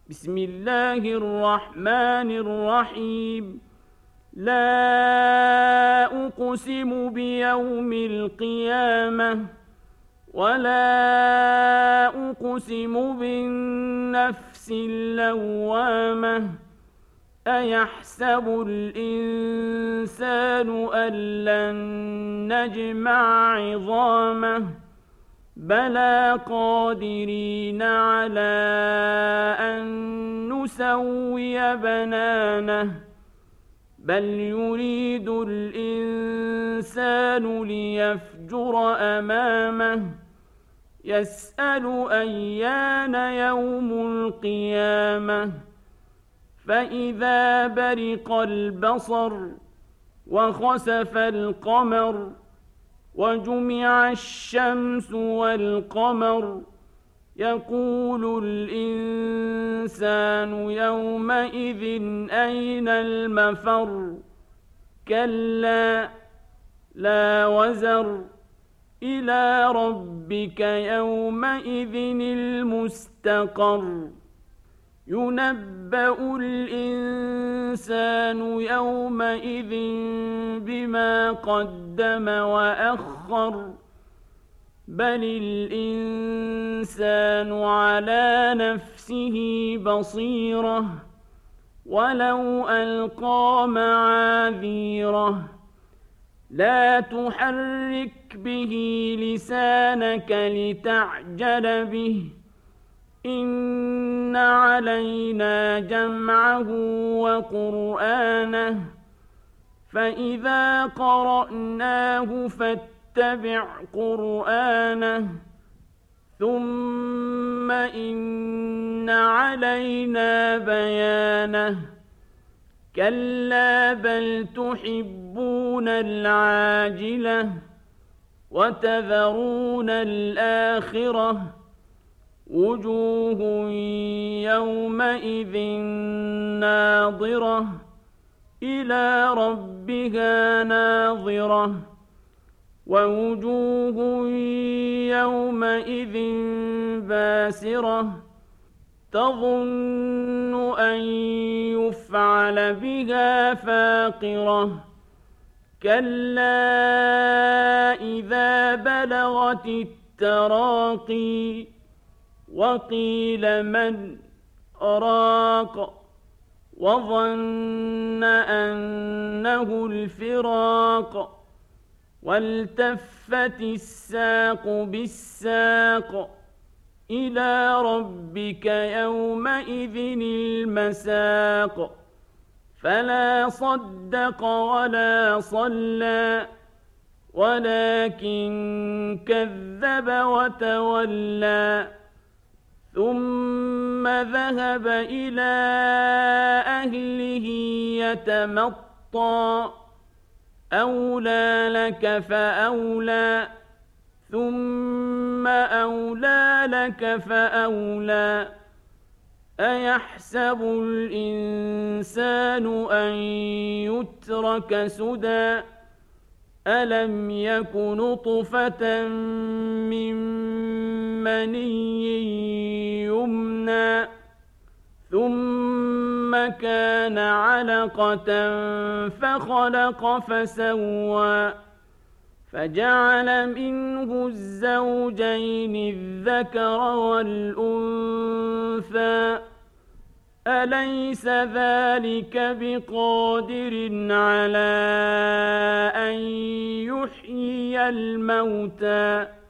بسم الله الرحمن الرحيم. لا أقسم بيوم القيامة ولا أقسم بالنفس اللوامة. أيحسب الإنسان أن لن نجمع عظامه بلى قادرين على أن نسوي بنانه بل يريد الإنسان ليفجر أمامه يسأل أيان يوم القيامة فإذا برق البصر وخسف القمر وجمع الشمس والقمر يقول الإنسان يومئذ أين المفر كلا لا وزر إلى ربك يومئذ المستقر ينبأ الإنسان يومئذ بما قدم وأخر بل الإنسان على نفسه بصيرة ولو ألقى معاذيره لا تحرك به لسانك لتعجل به إن علينا جمعه وقرآنه فإذا قرأناه فاتبع قرآنه ثم إن علينا بيانه كلا بل تحبون العاجلة وتذرون الآخرة وجوه يومئذ ناظرة إلى ربها ناظرة ووجوه يومئذ باسرة تظن أن يفعل بها فاقرة كلا إذا بلغت التراقي وقيل من راق وظن أنه الفراق والتفت الساق بالساق إلى ربك يومئذ المساق فلا صدق ولا صلى ولكن كذب وتولى ثم ذهب إلى أهله يتمطى أولى لك فأولى ثم أولى لك فأولى أيحسب الإنسان أن يترك سدى ألم يك نطفة من مني يمنى ثم كان علقة فخلق فسوى فجعل منه الزوجين الذكر والأنثى أليس ذلك بقادر على أن يحيي الموتى